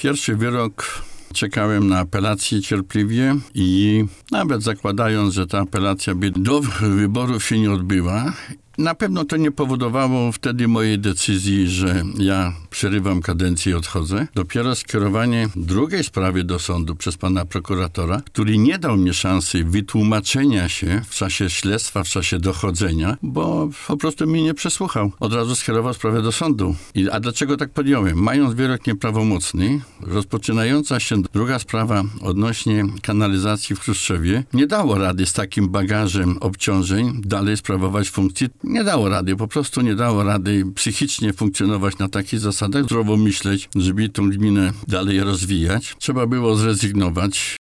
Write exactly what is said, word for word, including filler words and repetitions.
pierwszy wyrok czekałem na apelację cierpliwie i nawet zakładając, że ta apelacja by do wyborów się nie odbyła, na pewno to nie powodowało wtedy mojej decyzji, że ja przerywam kadencję i odchodzę. Dopiero skierowanie drugiej sprawy do sądu przez pana prokuratora, który nie dał mi szansy wytłumaczenia się w czasie śledztwa, w czasie dochodzenia, bo po prostu mnie nie przesłuchał. Od razu skierował sprawę do sądu. I, a dlaczego tak podjąłem? Mając wyrok nieprawomocny, rozpoczynająca się druga sprawa odnośnie kanalizacji w Chruszczowie nie dało rady z takim bagażem obciążeń dalej sprawować funkcji. Nie dało rady, po prostu nie dało rady psychicznie funkcjonować na takich zasadach, zdrowo myśleć, żeby tą gminę dalej rozwijać. Trzeba było zrezygnować